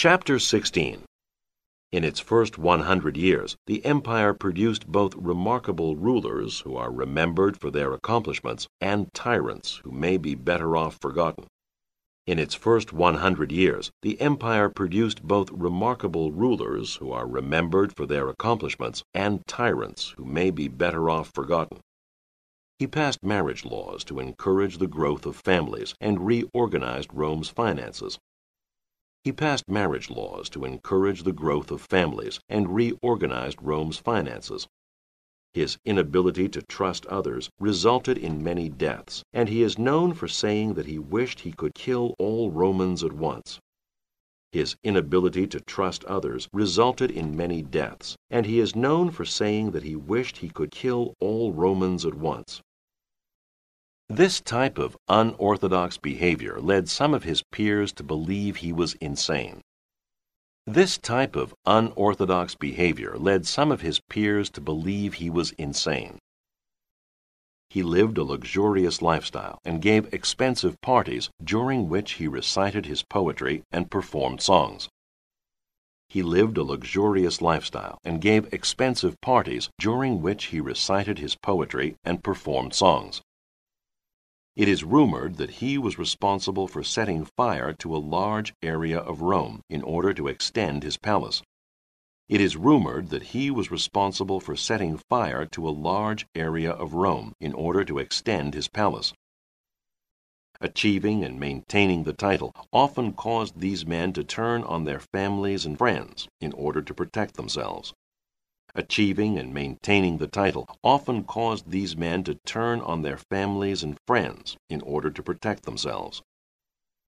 Chapter 16. In its first 100 years, the empire produced both remarkable rulers who are remembered for their accomplishments and tyrants who may be better off forgotten. In its first 100 years, the empire produced both remarkable rulers who are remembered for their accomplishments and tyrants who may be better off forgotten. He passed marriage laws to encourage the growth of families and reorganized Rome's finances. He passed marriage laws to encourage the growth of families and reorganized Rome's finances. His inability to trust others resulted in many deaths, and he is known for saying that he wished he could kill all Romans at once. His inability to trust others resulted in many deaths, and he is known for saying that he wished he could kill all Romans at once. This type of unorthodox behavior led some of his peers to believe he was insane. This type of unorthodox behavior led some of his peers to believe he was insane. He lived a luxurious lifestyle and gave expensive parties during which he recited his poetry and performed songs. He lived a luxurious lifestyle and gave expensive parties during which he recited his poetry and performed songs. It is rumored that he was responsible for setting fire to a large area of Rome in order to extend his palace. It is rumored that he was responsible for setting fire to a large area of Rome in order to extend his palace. Achieving and maintaining the title often caused these men to turn on their families and friends in order to protect themselves. Achieving and maintaining the title often caused these men to turn on their families and friends in order to protect themselves.